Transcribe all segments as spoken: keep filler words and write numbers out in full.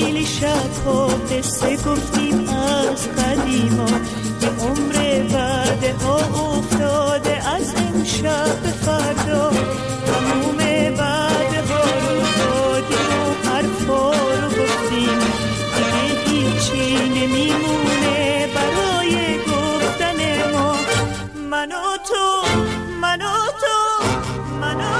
خیلی شب‌ها قصه گفتیم از قدیما که عمر بعد ها افتاده از امشب به فردا. تموم بعد ها رو دادیم و حرفا رو گفتیم، دیگه هیچی نمیمونه برای گفتن ما. من و تو، من و تو، من و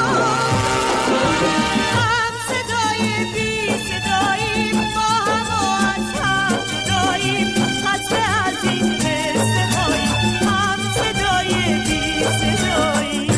هم صدای بی صداییم، با هم و از هم جداییم، خسته از این قصه هاییم، هم صدای بی صداییم.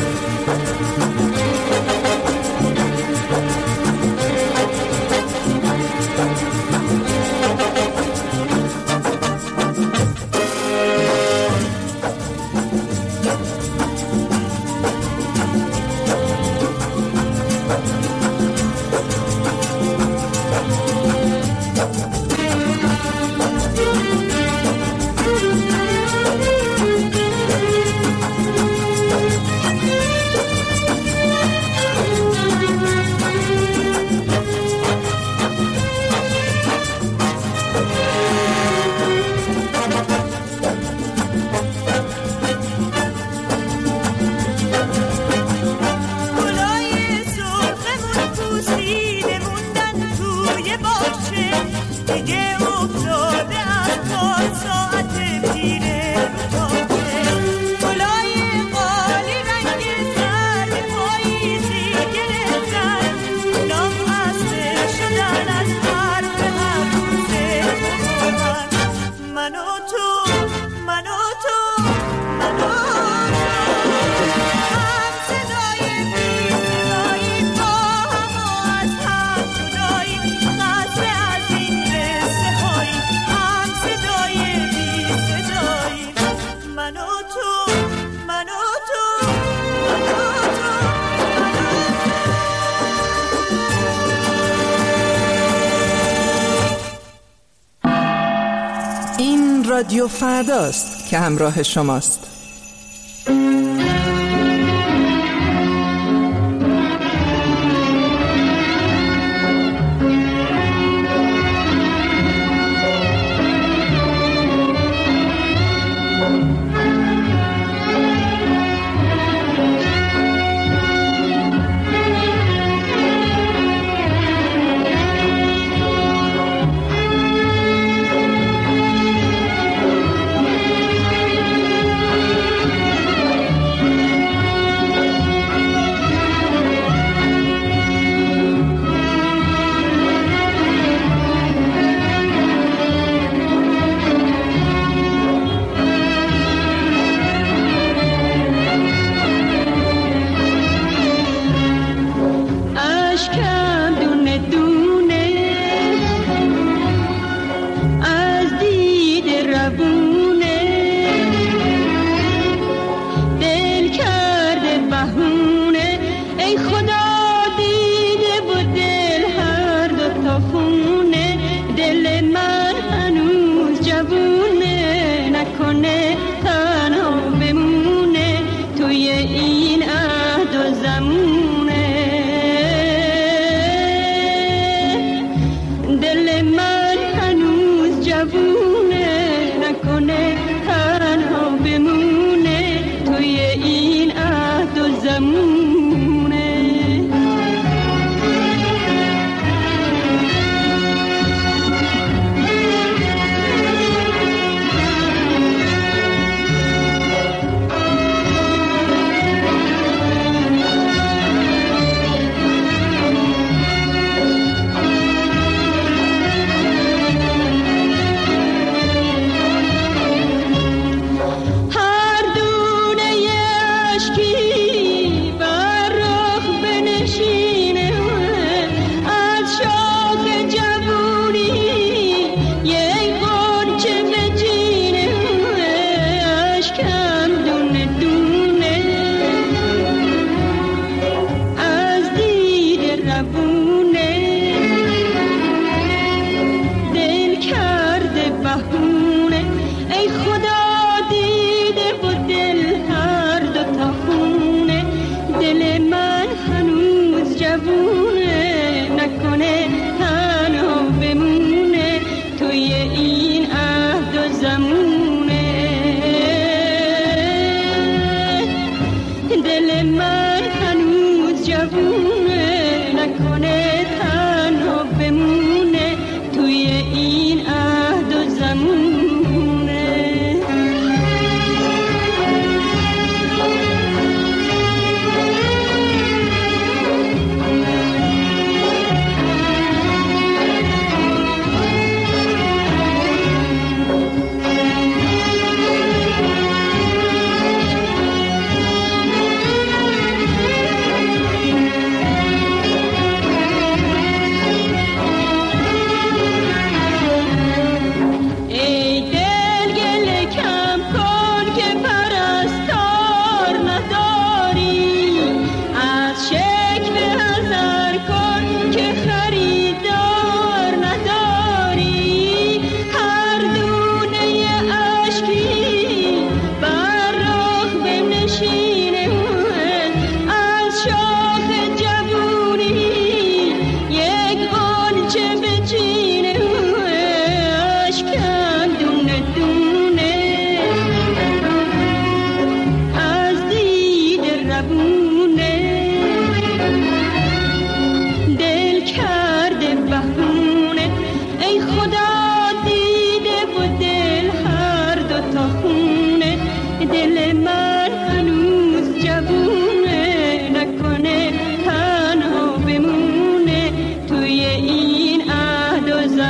رادیو فرداست که همراه شماست.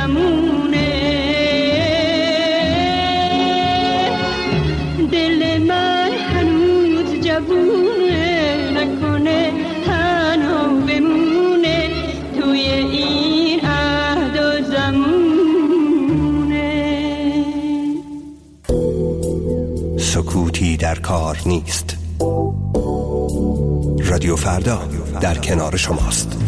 زمونه دل من هنوز جوونه نکنه تنها بمونه توی این عهد و زمونه سکوتی در کار نیست. رادیو فردا در کنار شماست.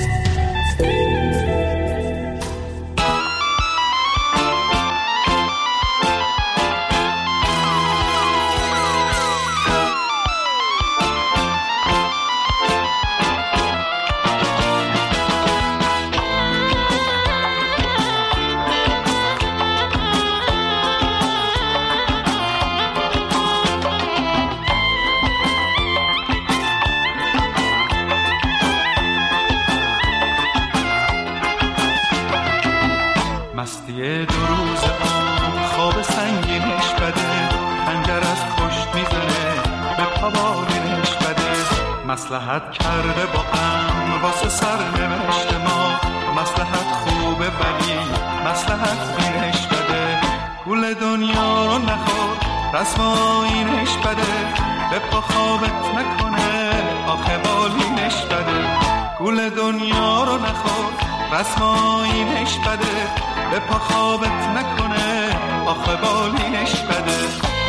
مصلحت کرده با هم واسه سرنوشت ما، مصلحت خوبه ولی مصلحت بینش بده. گول دنیا رو نخور رسم آیینش بده، به پا خوابت نکنه آخه بالینش بده. گول دنیا رو نخور رسم آیینش بده، به پا خوابت نکنه آخه بالینش بده.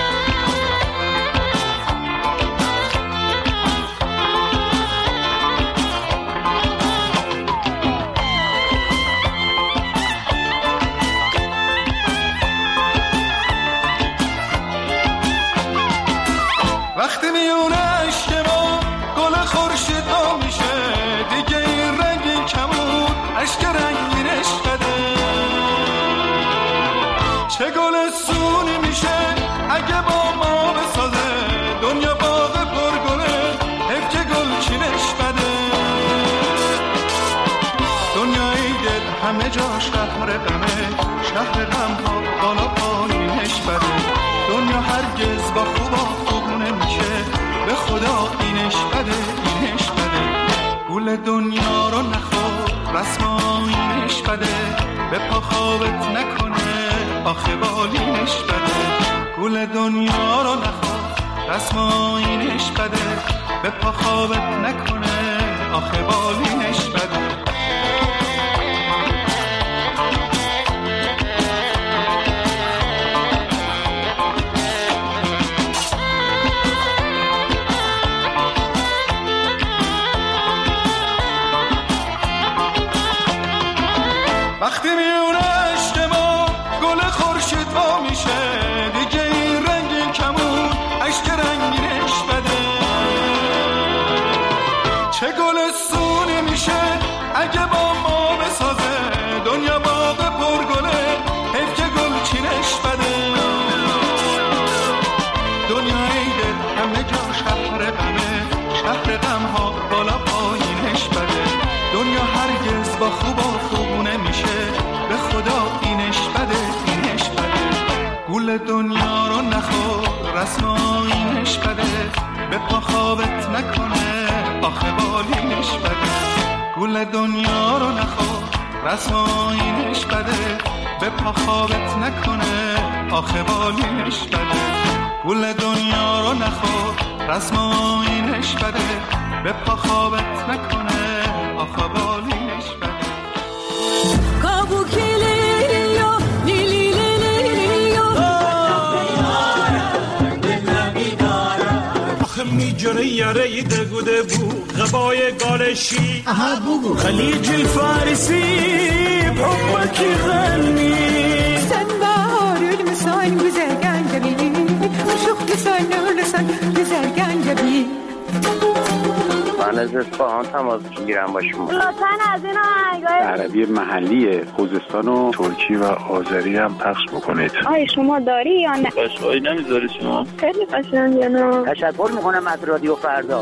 وقتی میونه عشق ما گل خورشید ها میشه، دیگه این رنگی کمون عشق رنگینش بده. چه گل سونی میشه اگه با ما بسازه، دنیا باغ پرگله حیف که گل چینش بده. دنیای دل همه جا شهر غمه، شهر غم ها بالا پایینش بده. دنیا هرگز با خوبا خوب نمیشه، به خدا اینش بده اینش بده. گول دنیا رو نخور رسم آیینش بده، به پا خوابت نکنه آخه بالینش بده. گول دنیا رو نخور رسم آیینش بده، به پا خوابت نکنه آخه بالینش بده. وقتی میونه عشق ما گل خورشید ها میشه، دیگه این رنگی کمون عشق رنگینش بده. چه گل سونی میشه اگه با ما بسازه، دنیا باغ پرگله حیف که گل چینش بده. دنیای دل همه جا شهر غمه، شهر غم ها بالا پایینش بده. دنیا هرگز با خوبا خوب نمیشه، به خدا اینش بده اینش بده. گول دنیا رو نخور رسم آیینش بده، به پا خوابت نکنه آخه بالینش بده. گول دنیا رو نخور رسم آیینش بده، به پا خوابت نکنه آخه بالینش بده. گول دنیا رو نخور رسم آیینش بده، به پا خوابت نکنه آخه بالینش بده. میجونه یاره دگوده بو غبای گالشی خلیج الفارسی بحبك غني sen baharül misal güzel gencebi aşık güzel nurlusan güzel gencebi. من از اصفهان تماس میگیرم با شما. لطفاً از این آهنگای عربی محلی خوزستان و ترکی و آذری هم پخش بکنید. آی شما داری یا نه؟ قشقایی نمیذاری شما؟ خیلی قشنگه نه. تشکر میکنم از رادیو فردا.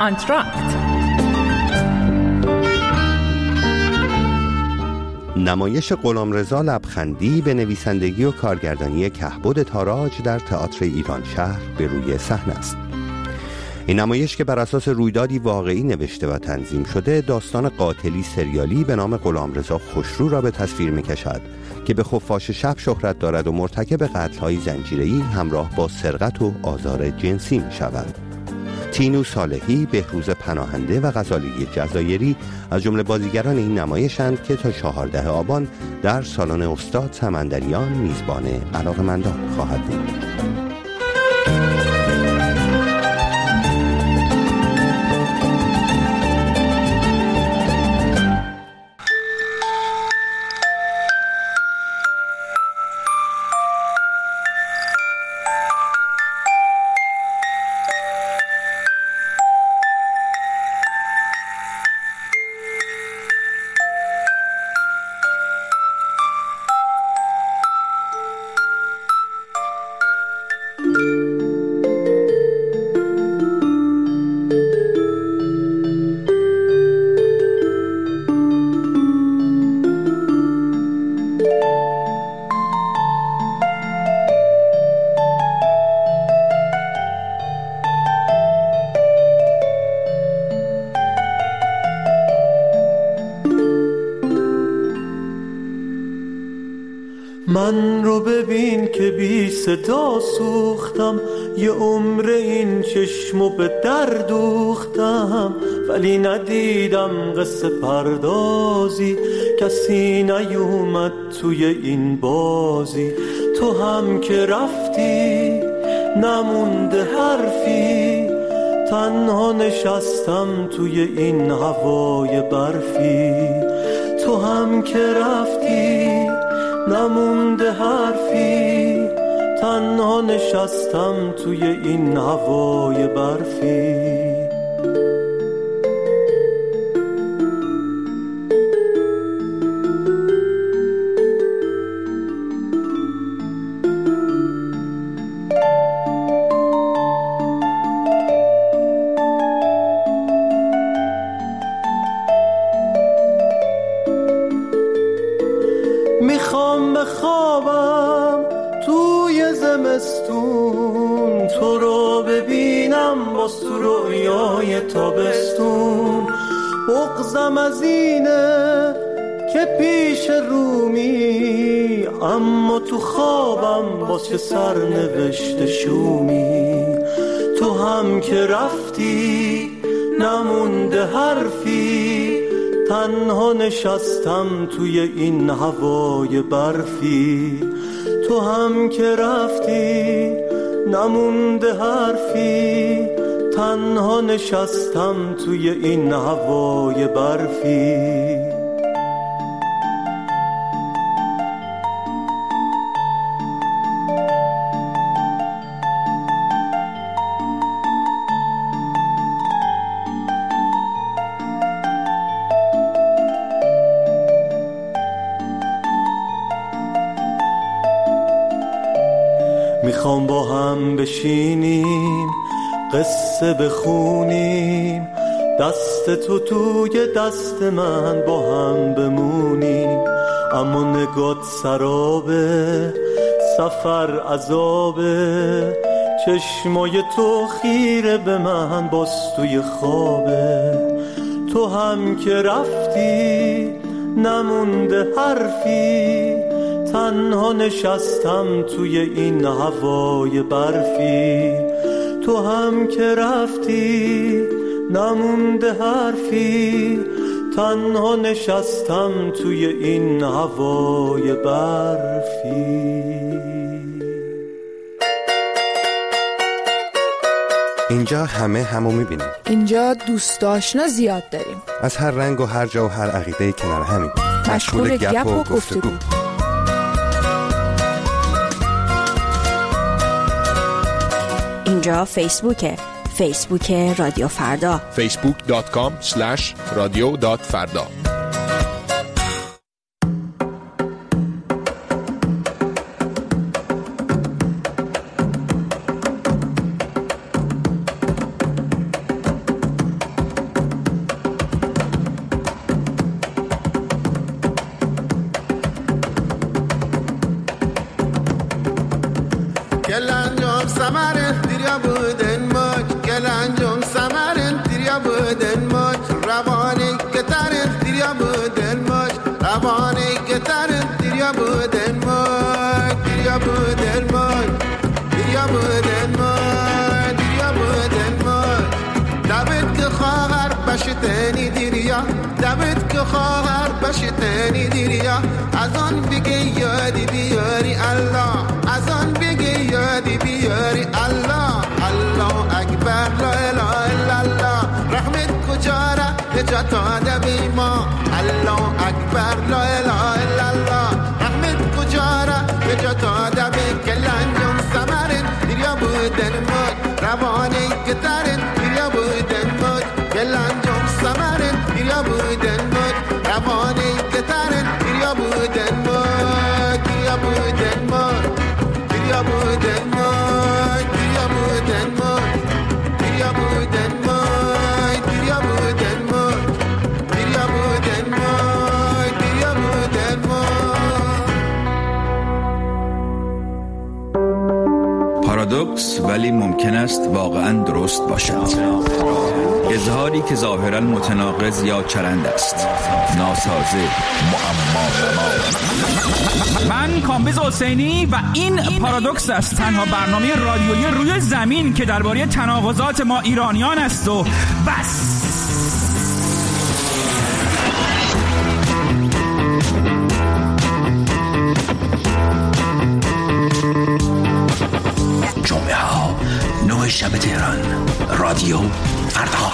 آنتراکت. نمایش غلامرضا لبخندی به نویسندگی و کارگردانی کهبد تاراج در تئاتر ایران شهر به روی صحنه است. این نمایش که بر اساس رویدادی واقعی نوشته و تنظیم شده، داستان قاتلی سریالی به نام غلامرضا خوشرو را به تصویر می‌کشد که به خفاش شب شهرت دارد و مرتکب قتل‌های زنجیره‌ای همراه با سرقت و آزار جنسی می‌شود. تینو صالحی، بهروز پناهنده و غزالی جزایری از جمله بازیگران این نمایشند که تا چهاردهم آبان در سالن استاد سمندریان میزبان علاقه‌مندان خواهد بود. من رو ببین که بی صدا سوختم، یه عمر این چشمو به در دوختم، ولی ندیدم قصه پردازی، کسی نیومد توی این بازی. تو هم که رفتی نمونده حرفی، تنها نشستم توی این هوای برفی. تو هم که رفتی نمونده حرفی، تنها نشستم توی این هوای برفی. میخوام بخوابم توی زمستون، تو رو ببینم باز تو رویای تابستون. بغضم از اینه که پیش رومی، اما تو خوابم باز چه سرنوشت شومی. تو هم که رفتی نمونده حرفی، تنها نشستم توی این هوای برفی. تو هم که رفتی نمونده حرفی، تنها نشستم توی این هوای برفی. میخوام با هم بشینیم قصه بخونیم، دست تو توی دست من با هم بمونیم. اما نگات سرابه، سفر عذابه، چشمای تو خیره به من باز توی خوابه. تو هم که رفتی نمونده حرفی، تنها نشستم توی این هوای برفی. تو هم که رفتی نمونده حرفی، تنها نشستم توی این هوای برفی. اینجا همه همو میبینیم. اینجا دوست آشنا زیاد داریم، از هر رنگ و هر جا و هر عقیده کنار همین، مشغول گپ و گفتگو. اینجا فیسبوکه، فیسبوک رادیو فردا، فیسبوک دات کام اسلش رادیو دات فردا. وطنی دیریا از آن بگی یادی بیاری الله از آن بگی یادی بیاری الله الله اکبر لا اله الا الله رحمت کجا را نجات داده بی ما الله اکبر لا اله الا الله رحمت کجا را نجات داده بی کلانجون سمرن دیریا بودن مد روانی کترن دیریا بودن مد کلانجون سمرن دیریا بودن مد روانی کترن دیریا بودن مد دیریا بودن مد دیریا بودن مد دیریا بودن مد دیریا بودن مد دیریا بودن مد دیریا بودن مد دیریا بودن مد. پارادوکس ولی ممکن است واقعا درست باشد. اظهاری که ظاهرا متناقض یا چرند است، ناسازه، معما. من کامبیز حسینی و این پارادوکس است، تنها برنامه رادیویی روی زمین که درباره تناقضات ما ایرانیان است و بس. جمعه ها نه شب تهران، رادیو فردا.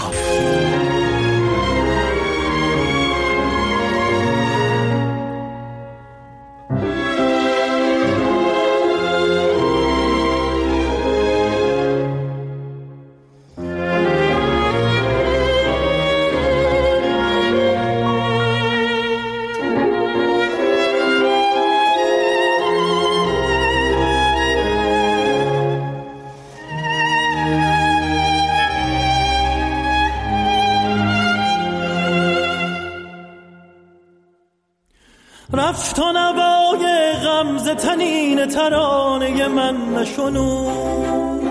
رفت و نوای غمزه تنین ترانه من نشنود،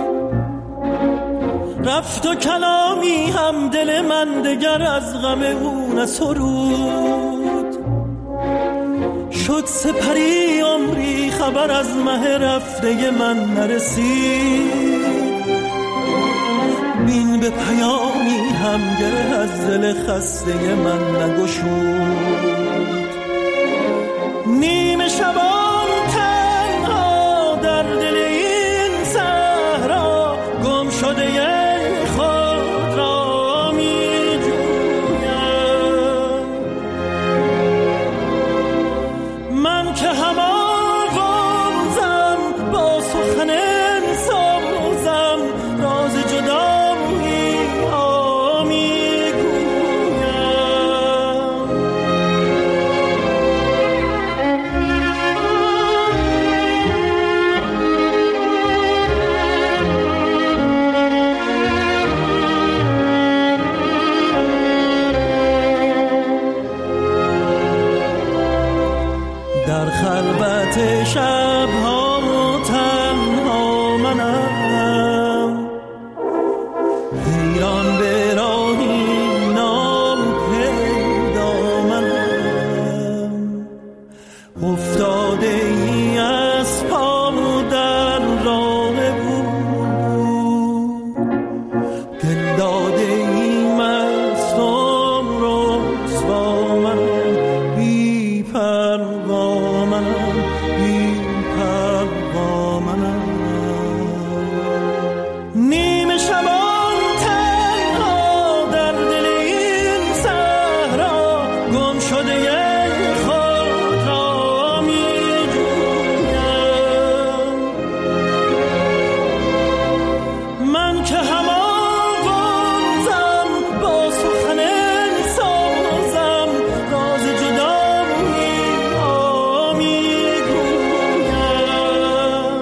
رفت و کلامی هم دل من دگر از غم او نسرود. شد سپری عمری خبر از مه رفته من نرسید، بین به پیامی هم گره از دل خسته من نگشود. نیمه شبان تنها در دل این صحرا گم شده خود را می جویم. من که هم آوازم با سخن سازم راز جدایی ها می گویم. در خلوت شب‌ها تنها منم، حیران به راهی ناپیدا منم. افتاده ای از پا در راه بود، دل داده ای مستم رسوا منم. بی پروا منم، بی پروا منم. نیمه شبان تنها در دل این صحرا گم شده خود را می جویم. من که هم آوازم با سخن سازم راز جدایی ها می گویم.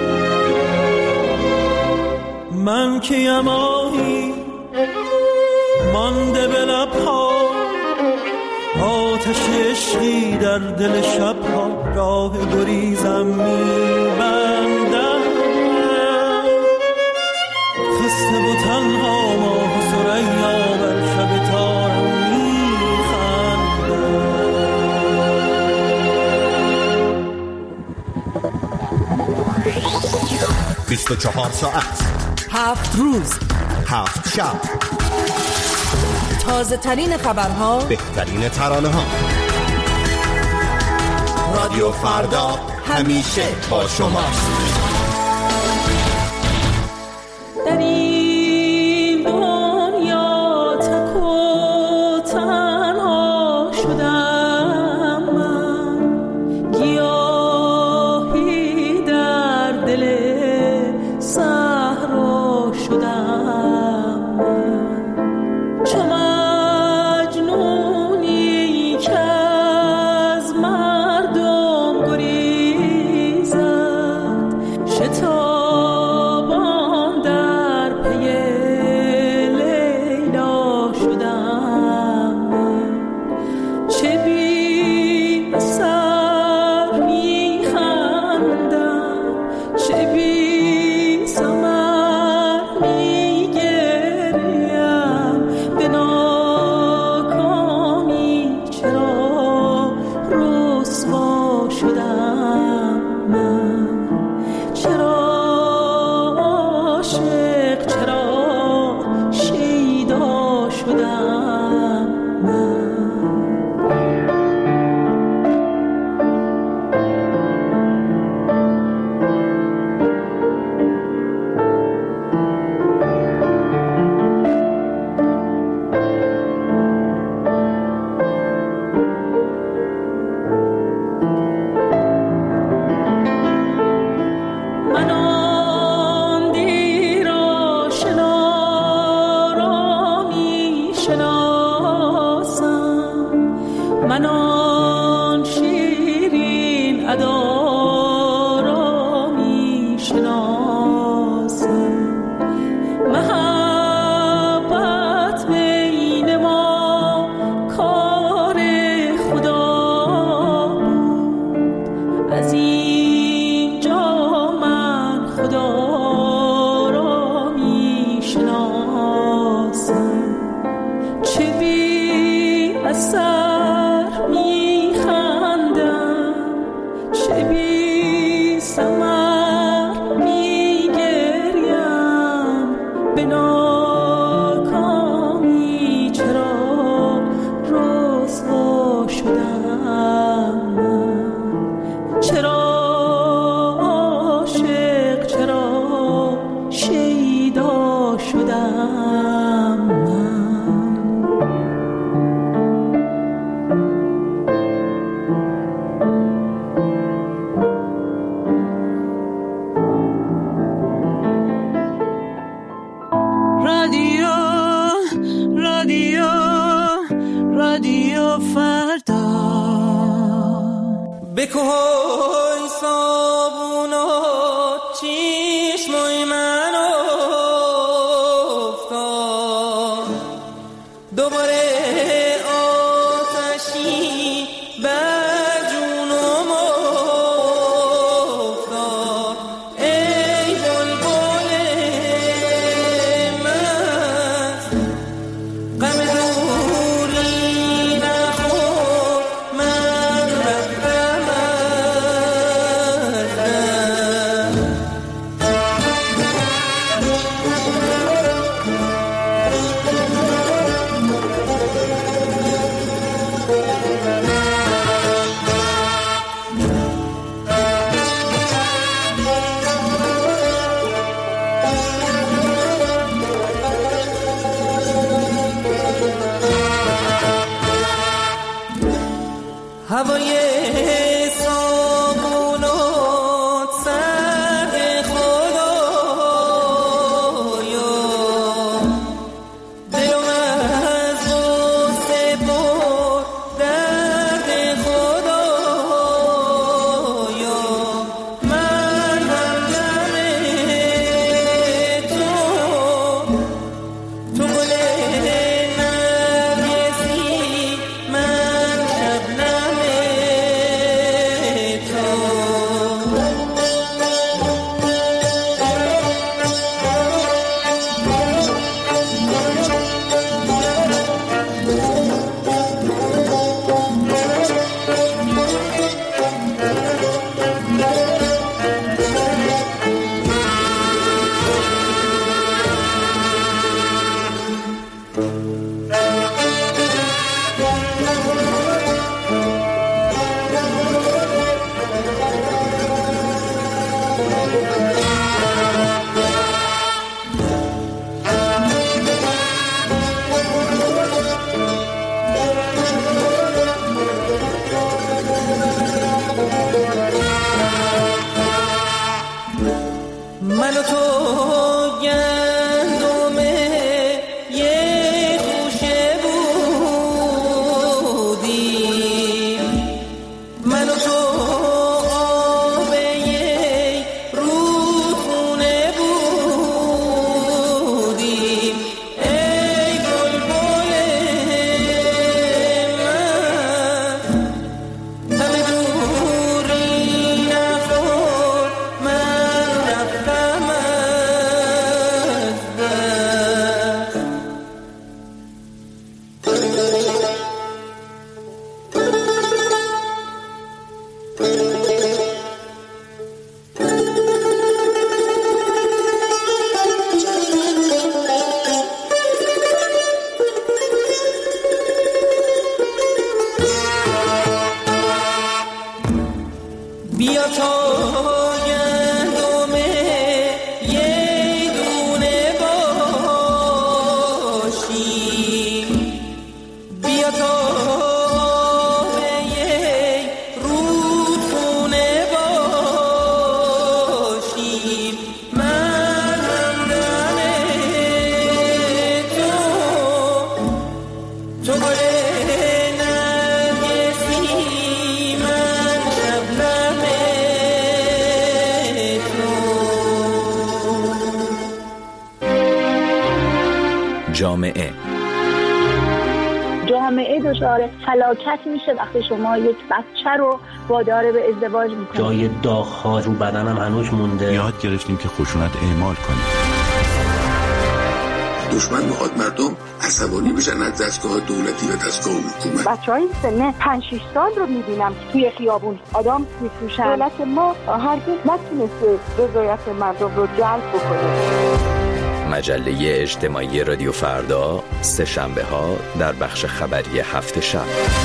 من که یماهی مانده به لبها، آتش عشقی در دل شبها راه گریزم می بندم. خسته و تنها ماه و ثریا بر شب تارم می خندم. بیست و چهار ساعت، هفت روز، هفت شب، تازه ترین خبرها، بهترین ترانه ها، رادیو فردا همیشه با شماست. در این دنیا تک و تنها شدم من، گیاهی در دل صحرا شدم من، چو مجنونی که از مردم گریزد، شتابان در پی لیلا شدم من، چه بی اثر میخندم، چه بی ثمر میگریم، به ناکامی چرا رسوا شدم من، چرا عاشق، چرا شیدا شدم من. من آن دیر آشنا را می‌شناسم، من آن شیرین ادا را می‌شناسم، محبت بین ما کار خدا بود، از اینجا من خدا را میشناسم، چه بی اثر میخندم، چه بی ثمر میگریم، به ناکامی چرا رسوا شدم من، چرا عاشق، چرا شیدا شدم من. رادیو رادیو رادیو فردا، بکوی صابونا چشمای من افتاد، دوباره آتشی بر جونم افتاد، ای بلبل من غم دوری نخور، من رفتم از جامعه جامعه دچار فلاکت میشه وقتی شما یک بچه رو وادار به ازدواج میکنید. جای داغ‌ها رو بدنم هنوز مونده. یاد گرفتیم که خشونت اعمال کنیم. دشمن میخواد مردم عصبانی بشن از دستگاه دولتی و دستگاه حکومت. بچهای سن پنج شش سال رو میبینم که توی خیابون آدم میفروشن. دولت ما هرگز نتونسته رضایت مردم رو جلب بکنه. مجله اجتماعی رادیو فردا سه شنبه ها در بخش خبری هفت شب.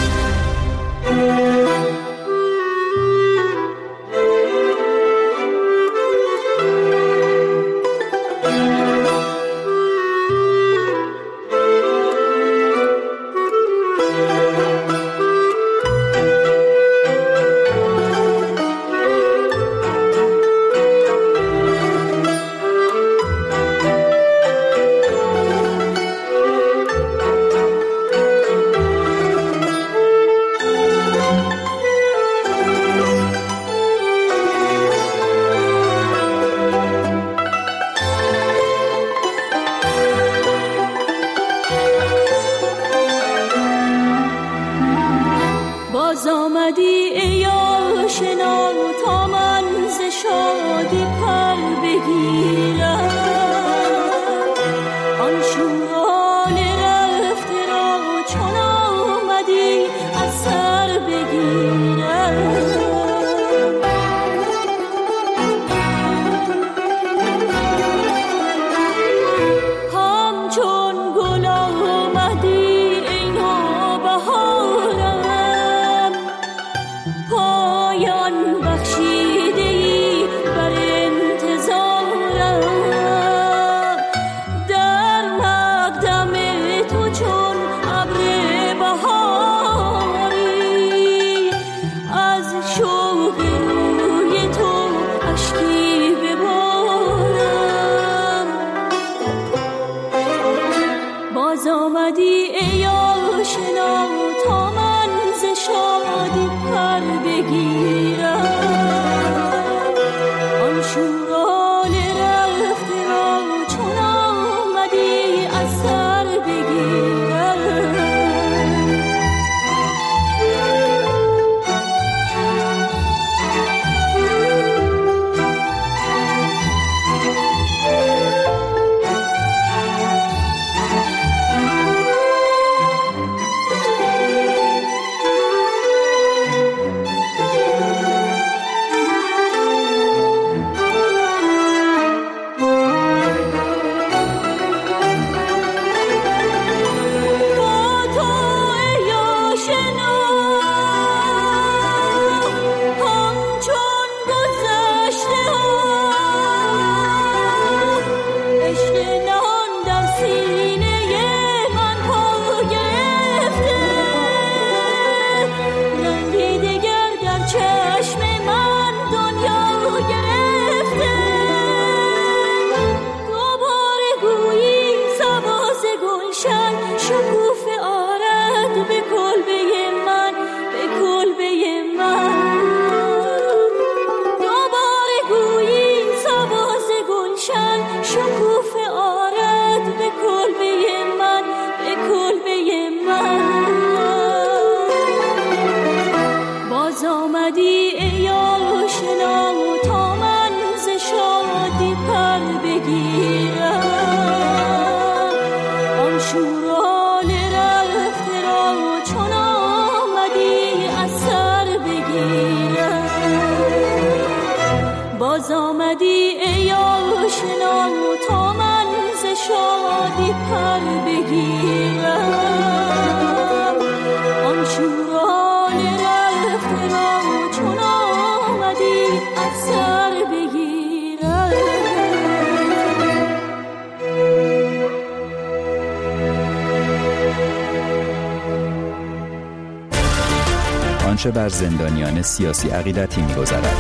آنچه بر زندانیان سیاسی عقیدتی می‌گذرد.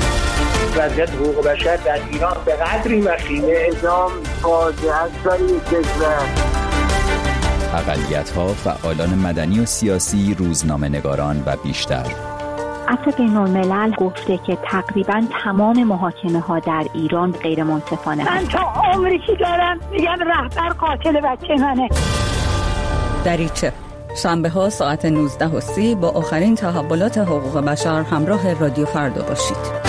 وضعیت حقوق بشر در ایران به قدری وخیمه، اعدام فاجعه است برای کشور. اقلیت‌ها، فعالان مدنی و سیاسی، روزنامه‌نگاران و بیشتر. عفو بین‌الملل گفته که تقریباً تمام محاکمه ها در ایران غیر منصفانه. من تا عمری که دارم میگم رهبر قاتل بچه منه. دریچه شنبه ها ساعت نوزده و سی با آخرین تحولات حقوق بشر همراه رادیو فردا باشید.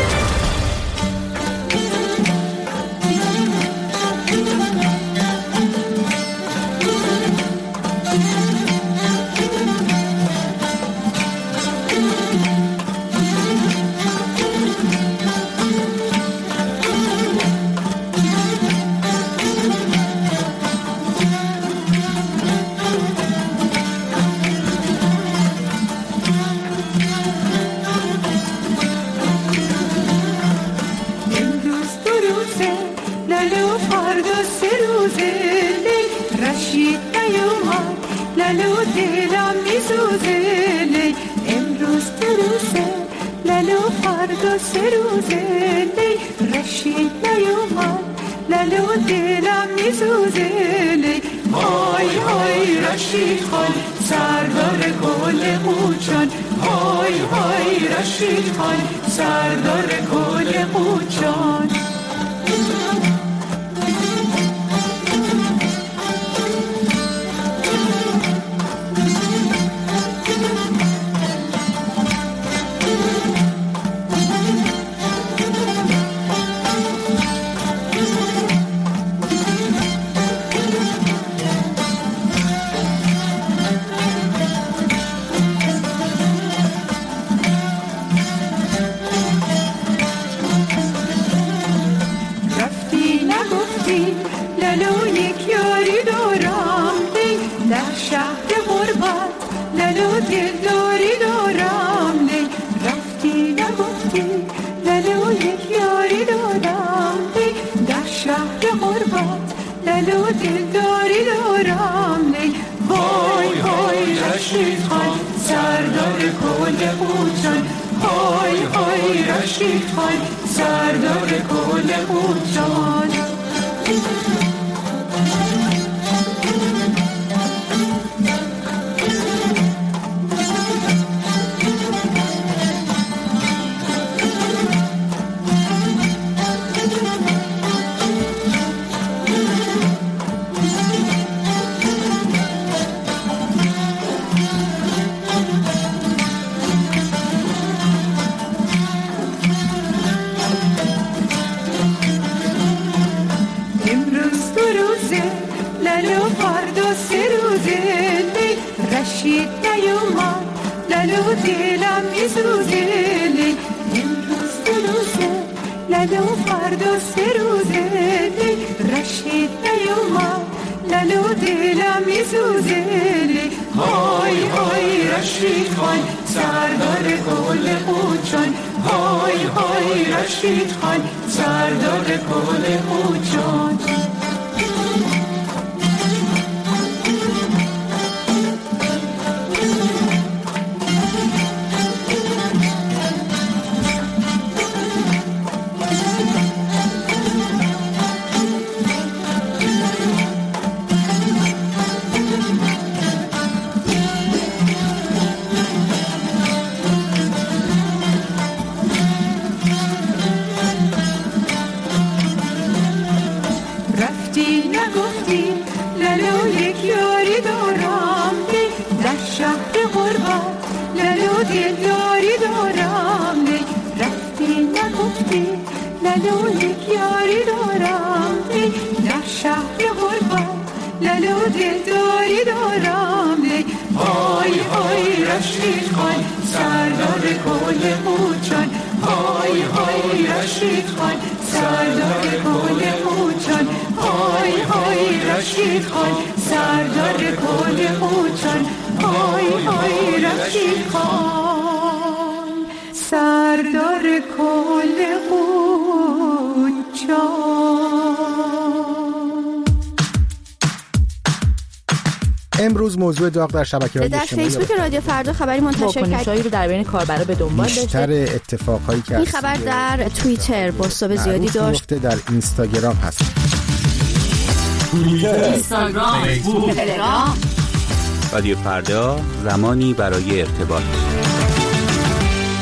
امروز موضوع داغ در شبکه‌های اجتماعی در فیسبوک رادیو فردا خبری منتشر کرد. واکنش‌هایی رو در بین کاربرا به دنبال داشته. بیشتر اتفاقایی که این خبر در توییتر بازتاب زیادی داشت. در اینستاگرام هست. توییتر، اینستاگرام، فیسبوک، تلگرام. رادیو فردا، زمانی برای ارتباط.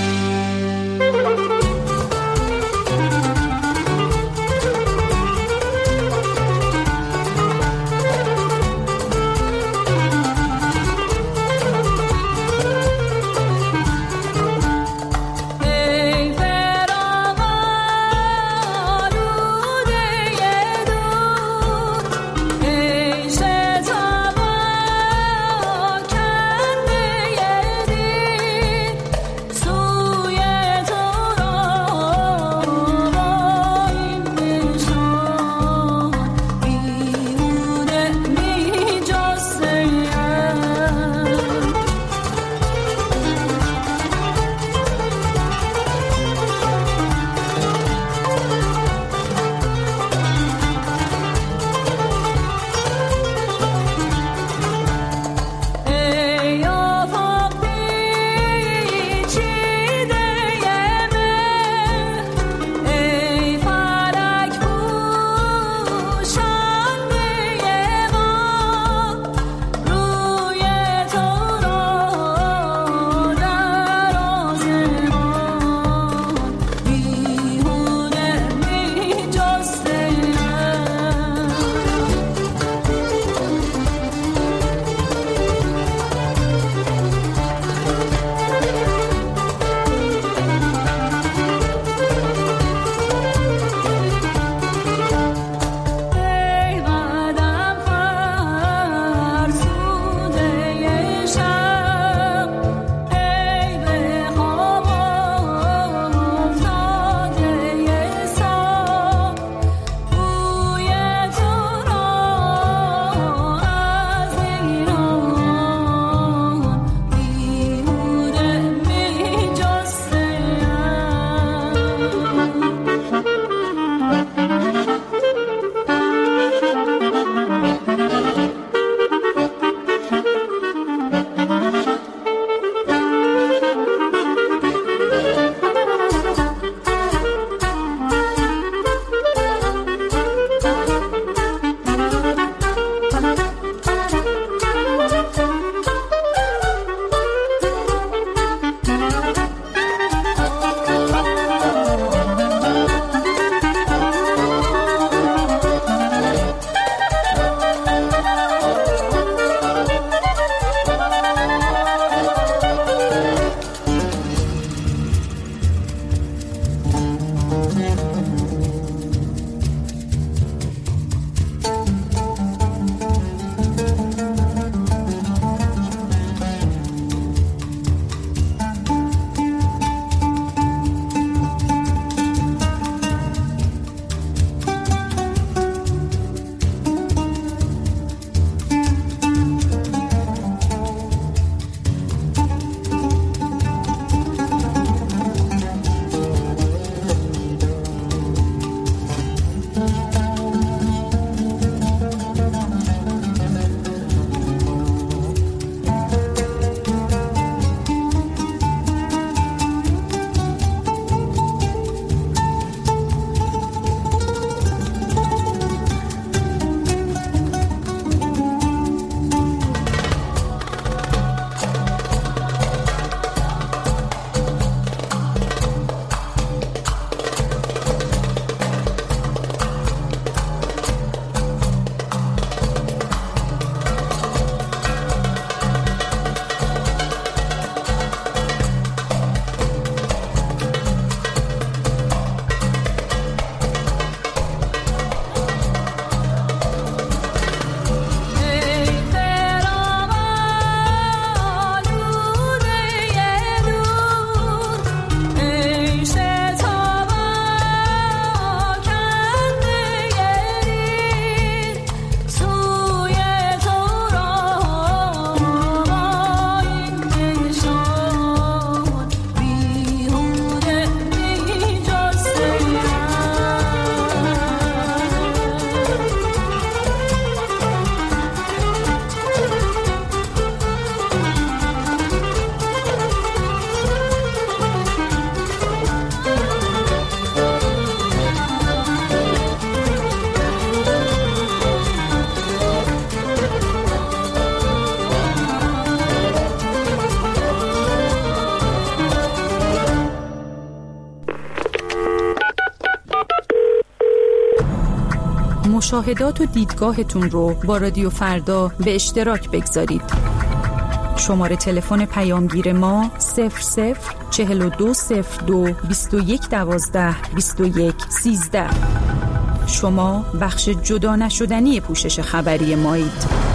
مشاهدات و دیدگاهتون رو با رادیو فردا به اشتراک بگذارید. شماره تلفن پیامگیر ما صفر صفر چهل و دو صفر دو بیست و یک دوازده بیست و یک سیزده. شما بخش جدا نشدنی پوشش خبری مایید.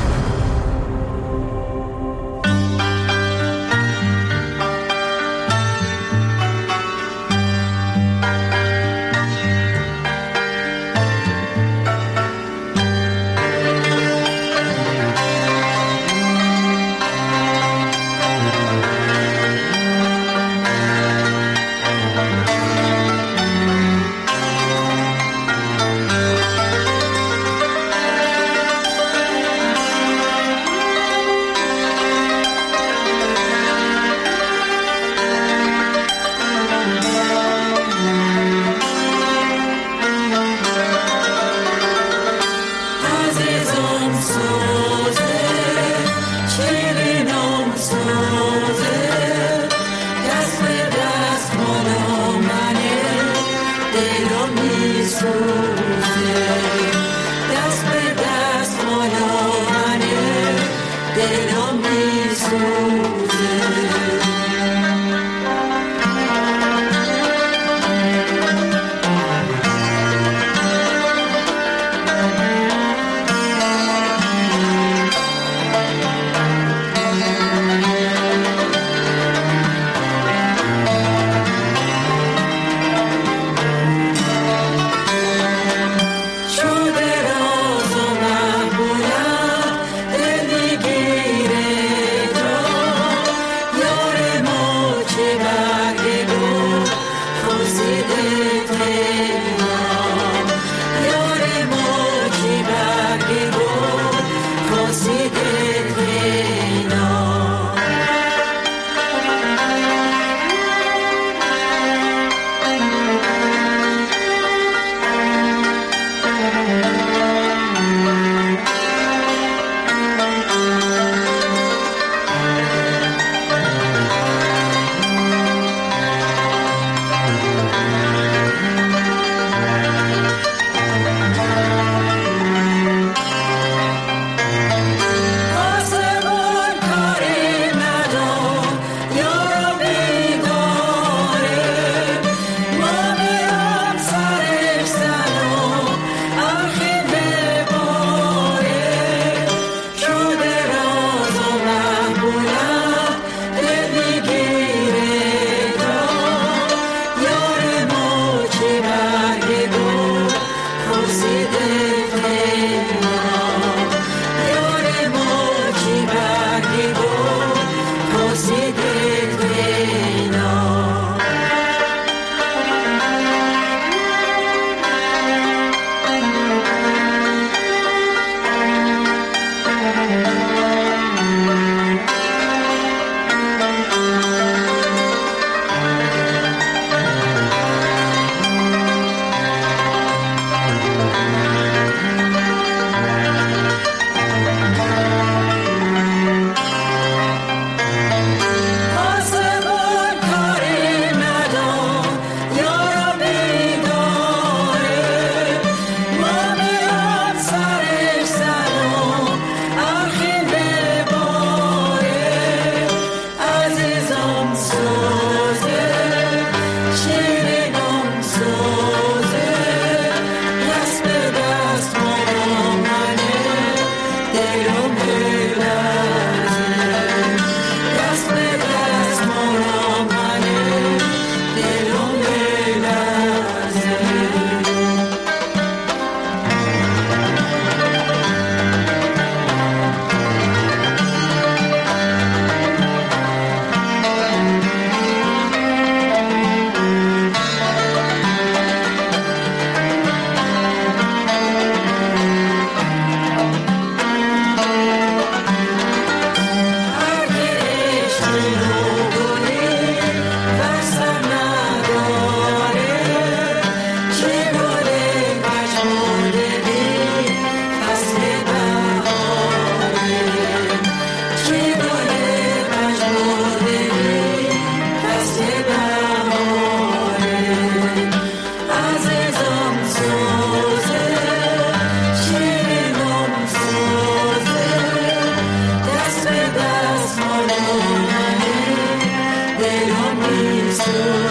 شد